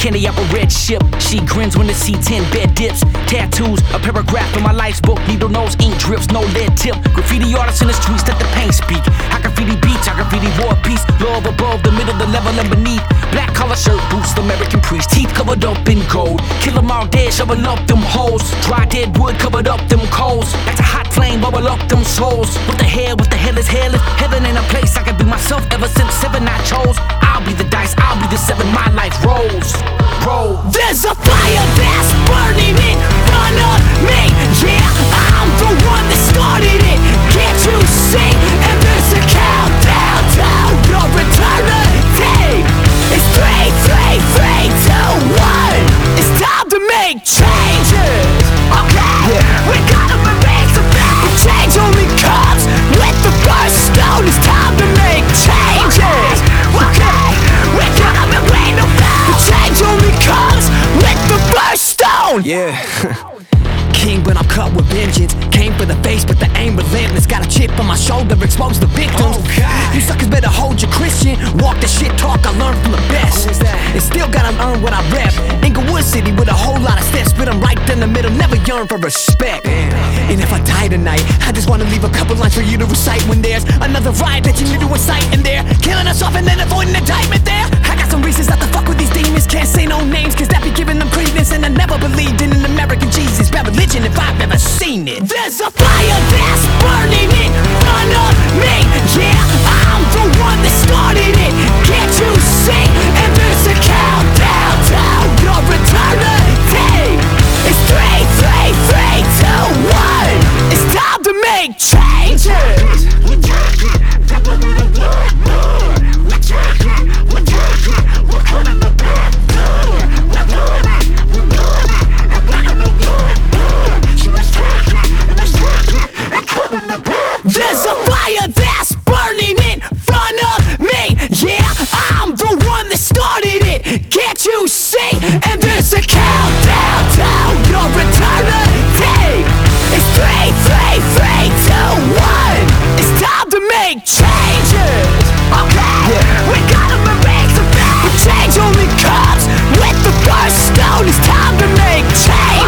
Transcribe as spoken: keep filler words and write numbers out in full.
candy apple red ship. She grins when the C ten bed dips. Tattoos, a paragraph in my life's book. Needle nose, ink drips, no lead tip. Graffiti artists in the streets, let the paint speak. I graffiti beats, I graffiti war peace. Love above, the middle, the level and beneath. Black collar shirt, boots, the American priest. Teeth covered up in gold. Kill them all dead, shovel up them holes. Dry dead wood covered up them coals. That's a hot flame, bubble up them souls. What the hell, what the hell is hell? If heaven ain't a place I can be myself ever since seven I chose. I'll be the dice, I'll be the seven, my life rolls. Roll. There's a fire that's burning in front of me. Yeah, I'm the one that started it. Can't you see? And there's a countdown to your eternity. It's three, three, three, two, one. It's time to make changes. Okay, yeah. We gotta make some things. Change only comes with the first stone. It's time to make changes. Okay, we gotta make no The change only comes with the first stone. Yeah. King, but I'm cut with vengeance. Came for the face, but the aim relentless. Got a chip on my shoulder, expose the victims. Oh, you suckers better hold your Christian. Walk the shit talk I learned from the best. And still gotta earn what I rep. Inglewood City with a whole lot of steps. But I'm right in the middle, never yearn for respect. And if I die tonight, I just wanna leave a couple lines for you to recite. When there's another riot that you need to incite in there, killing us off and then avoiding indictment there. I got some reasons not to fuck with these demons. Can't say no names, cause that be giving them credence. And I never believed in an American Jesus. Bad religion if I've ever seen it. There's a fire that's burning in front of me. Yeah, I'm the one that started it. Can't you see? And there's a countdown to your eternity. It's three, three, three, two, one. It's time to make changes. There's a fire that's burning in front of me. Yeah, I'm the one that started it. Can't you see? And there's a countdown to your eternity. It's three, three, three, two, one. It's time to make changes. Okay, yeah. We gotta make some things. But change only comes with the first stone. It's time to make change.